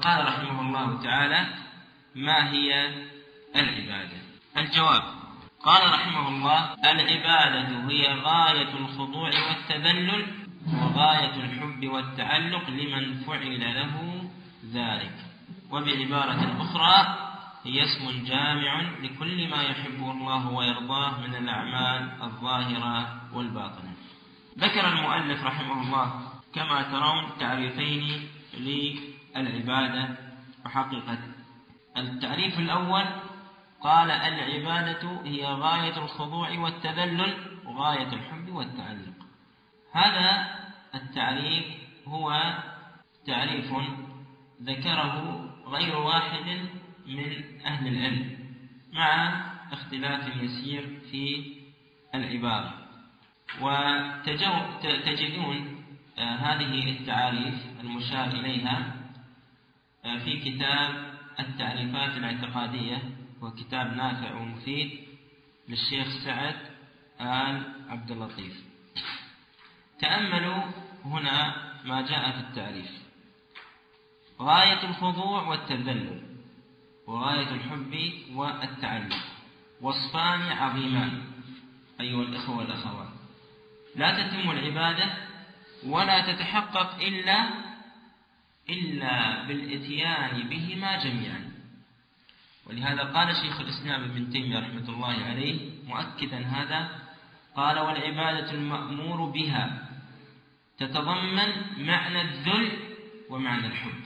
قال رحمه الله تعالى: ما هي العبادة؟ الجواب: قال رحمه الله: العبادة هي غاية الخضوع والتذلل وغاية الحب والتعلق لمن فعل له ذلك، وبعبارة أخرى هي اسم جامع لكل ما يحبه الله ويرضاه من الأعمال الظاهرة والباطنة. ذكر المؤلف رحمه الله كما ترون تعريفين للعبادة وحقيقة. التعريف الأول قال: العبادة هي غاية الخضوع والتذلل وغاية الحب والتعلق. هذا التعريف هو تعريف ذكره غير واحد من أهل العلم مع اختلاف يسير في العبارة، وتجدون هذه التعاريف المشار إليها في كتاب التعريفات الاعتقادية، وكتاب نافع ومفيد للشيخ سعد آل عبد اللطيف. تأملوا هنا ما جاء في التعريف: غاية الخضوع والتذلل وغاية الحب والتعلق وصفان عظيمان أيها الإخوة والأخوات، لا تتم العبادة ولا تتحقق إلا بالإتيان بهما جميعا. ولهذا قال شيخ الإسلام ابن تيمية رحمة الله عليه مؤكدا هذا، قال: والعبادة المأمور بها تتضمن معنى الذل ومعنى الحب،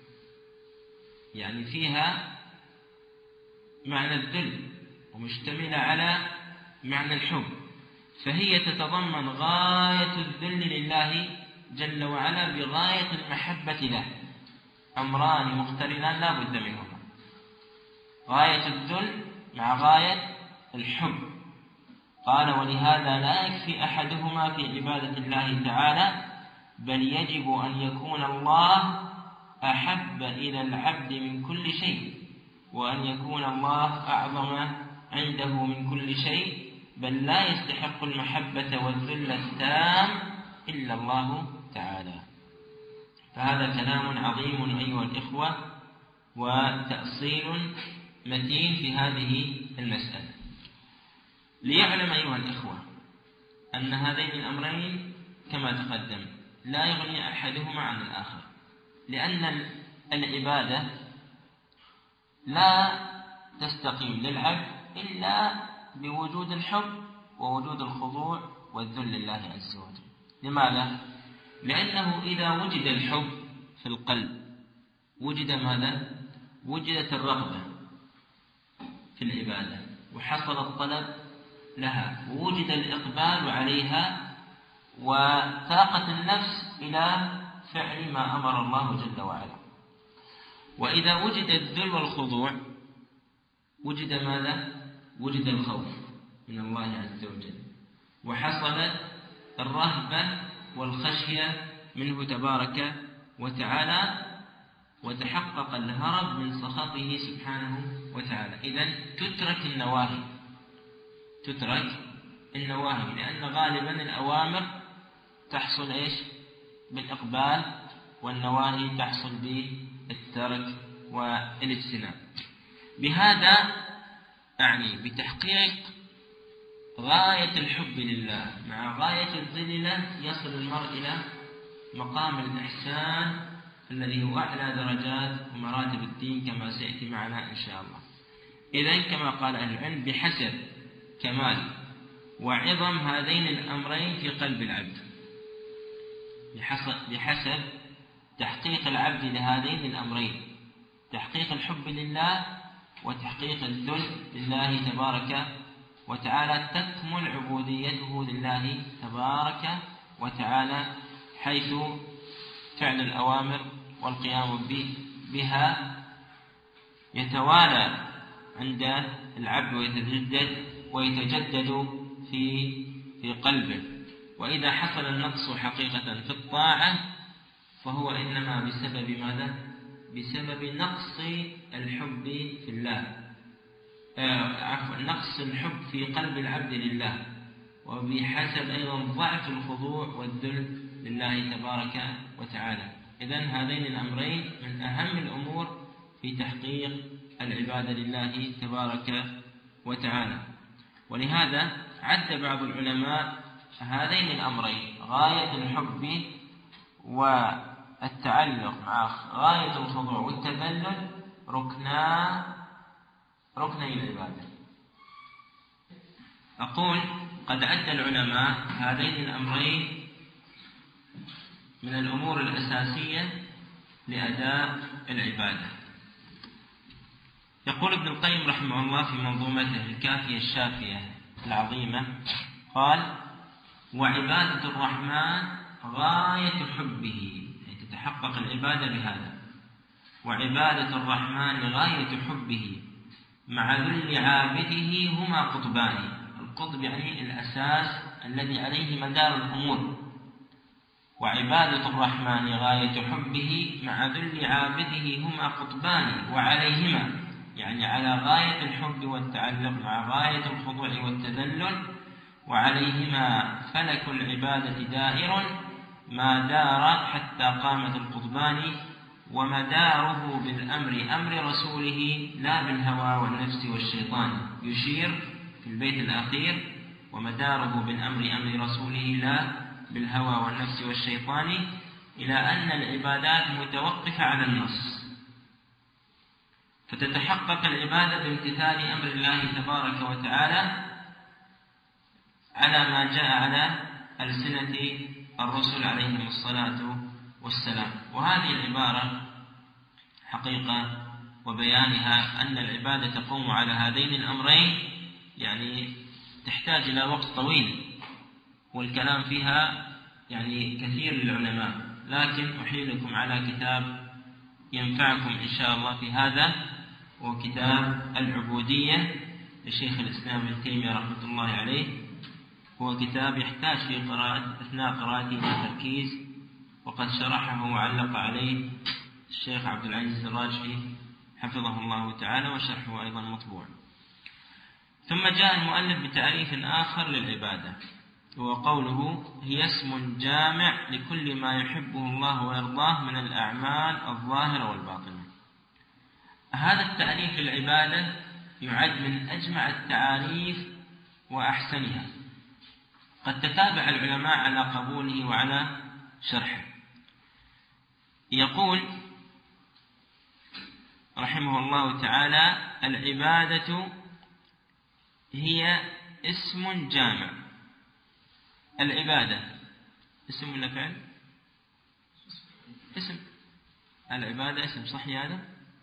يعني فيها معنى الذل ومشتملة على معنى الحب، فهي تتضمن غاية الذل لله جل وعلا بغاية المحبة له، أمران مقترنان لا بد منهما: غاية الذل مع غاية الحب. قال: ولهذا لا يكفي أحدهما في عبادة الله تعالى، بل يجب أن يكون الله أحب إلى العبد من كل شيء، وأن يكون الله أعظم عنده من كل شيء، بل لا يستحق المحبة والذل التام إلا الله تعالى. فهذا كلام عظيم أيها الإخوة، وتأصيل متين في هذه المسألة. ليعلم أيها الإخوة أن هذين الأمرين كما تقدم لا يغني أحدهما عن الآخر، لأن العبادة لا تستقيم للعبد إلا بوجود الحب ووجود الخضوع والذل لله عز وجل. لماذا؟ لأنه إذا وجد الحب في القلب وجد ماذا؟ وجدت الرغبة في العبادة وحصل الطلب لها، ووجد الإقبال عليها وطاقة النفس إلى فعل ما أمر الله جل وعلا. وإذا وجد الذل والخضوع وجد ماذا؟ وجد الخوف من الله عز وجل، وحصلت الرهبة والخشية منه تبارك وتعالى، وتحقق الهرب من سخطه سبحانه وتعالى. إذن تترك النواهي، لأن غالبا الأوامر تحصل بالإقبال، والنواهي تحصل بالترك والاجتناب. بهذا أعني بتحقيق غاية الحب لله مع غاية الذل له يصل المرء إلى مقام الإحسان الذي هو أعلى درجات ومراتب الدين كما سيأتي معنا إن شاء الله. إذن كما قال أهل العلم: بحسب كمال وعظم هذين الأمرين في قلب العبد، بحسب تحقيق العبد لهذين الأمرين، تحقيق الحب لله وتحقيق الذل لله تبارك وتعالى، تكمل عبوديته لله تبارك وتعالى، حيث فعل الأوامر والقيام بها يتوالى عند العبد ويتجدد في قلبه. وإذا حصل النقص حقيقة في الطاعة فهو إنما بسبب ماذا؟ بسبب نقص الحب في الله، نقص الحب في قلب العبد لله، وبحسب أيضا ضعف الخضوع والذل لله تبارك وتعالى. إذن هذين الأمرين من أهم الأمور في تحقيق العبادة لله تبارك وتعالى. ولهذا عد بعض العلماء هذين الأمرين غاية الحب والتعلق مع غاية الخضوع والتذلل ركني العبادة. أقول قد عد العلماء هذين الأمرين من الأمور الأساسية لأداء العبادة. يقول ابن القيم رحمه الله في منظومته الكافية الشافية العظيمة قال: وعبادة الرحمن غاية حبه، يعني تتحقق العبادة بهذا. وعبادة الرحمن غاية حبه مع ذل عابده هما قطبان. القطب يعني الأساس الذي عليه مدار الأمور. وعبادة الرحمن غاية حبه مع ذل عابده هما قطبان وعليهما، يعني على غاية الحب والتعلق مع غاية الخضوع والتذلل، وعليهما فلك العبادة دائر ما دار حتى قامت القطبان، ومداره بالأمر أمر رسوله لا بالهوى والنفس والشيطان. يشير في البيت الأخير: ومداره بالأمر أمر رسوله لا بالهوى والنفس والشيطان، إلى أن العبادات متوقفة على النص، فتتحقق العبادة بامتثال أمر الله تبارك وتعالى على ما جاء على ألسنة الرسل عليهم الصلاة والسلام. وهذه العبارة حقيقة وبيانها أن العبادة تقوم على هذين الأمرين يعني تحتاج إلى وقت طويل، والكلام فيها يعني كثير للعلماء، لكن أحيلكم على كتاب ينفعكم إن شاء الله في هذا، وكتاب العبودية لشيخ الإسلام ابن تيمية رحمة الله عليه. هو كتاب يحتاج في أثناء قراءته إلى تركيز، وقد شرحه وعلق عليه الشيخ عبد العزيز الراجحي حفظه الله تعالى، وشرحه أيضا مطبوع. ثم جاء المؤلف بتعريف آخر للعبادة، هو قوله: هي اسم جامع لكل ما يحبه الله ويرضاه من الأعمال الظاهرة والباطنة. هذا التعريف للعبادة يعد من أجمع التعاريف وأحسنها، قد تتابع العلماء على قبوله وعلى شرحه. يقول رحمه الله تعالى: العبادة هي اسم جامع. العبادة اسم ولا فعل؟ اسم. العبادة اسم، صحيح هذا؟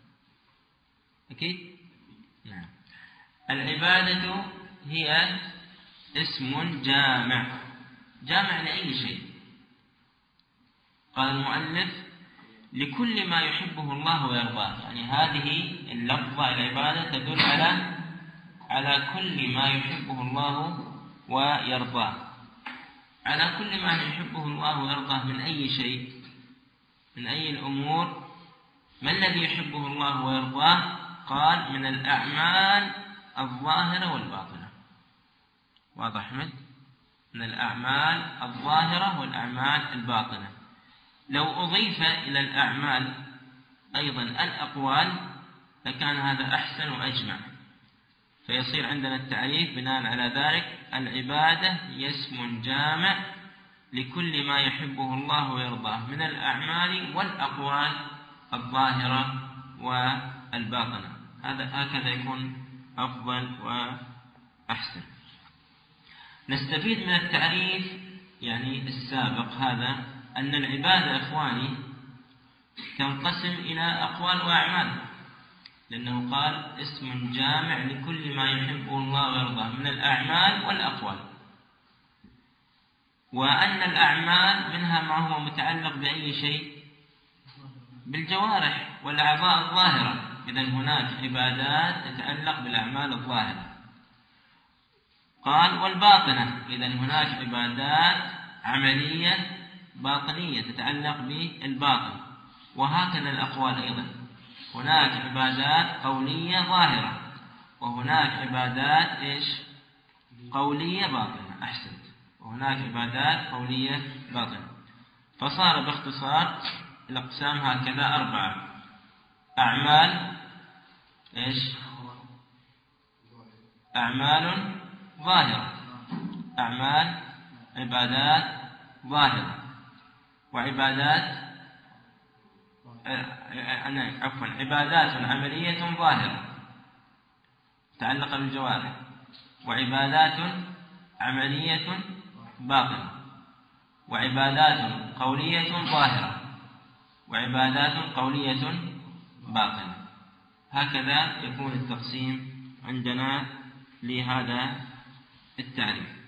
أكيد؟ نعم. العبادة هي اسم جامع، جامع لأي شيء. قال المؤلف: لكل ما يحبه الله ويرضاه، يعني هذه اللفظة العبادة تدل على كل ما يحبه الله ويرضاه، على كل ما يحبه الله ويرضاه من أي شيء، من أي الأمور. ما الذي يحبه الله ويرضاه؟ قال: من الأعمال الظاهرة والباطنة. واضح أحمد؟ من الأعمال الظاهرة والأعمال الباطنة. لو أضيف إلى الأعمال أيضا الأقوال لكان هذا أحسن وأجمع، فيصير عندنا التعريف بناء على ذلك: العبادة هي اسم جامع لكل ما يحبه الله ويرضاه من الأعمال والأقوال الظاهرة والباطنة. هكذا يكون أفضل وأحسن. نستفيد من التعريف يعني السابق هذا أن العبادة إخواني تنقسم إلى أقوال وأعمال، لأنه قال اسم جامع لكل ما يحبه الله ويرضاه من الأعمال والأقوال، وأن الأعمال منها ما هو متعلق بأي شيء؟ بالجوارح والأعضاء الظاهرة. إذن هناك عبادات تتعلق بالأعمال الظاهرة. قال: والباطنة، إذن هناك عبادات عملية باطنية تتعلق بالباطن. وهكذا الأقوال أيضا، هناك عبادات قولية ظاهرة، وهناك عبادات قولية باطنة. أحسنت. وهناك عبادات قولية باطنة. فصار باختصار الأقسام هكذا 4: أعمال إيش؟ أعمال ظاهرة، أعمال عبادات ظاهرة، وعبادات عبادات عملية ظاهرة متعلقة بالجوارح، وعبادات عملية باطنة، وعبادات قولية ظاهرة، وعبادات قولية باطنة. هكذا يكون التقسيم عندنا لهذا التعريف.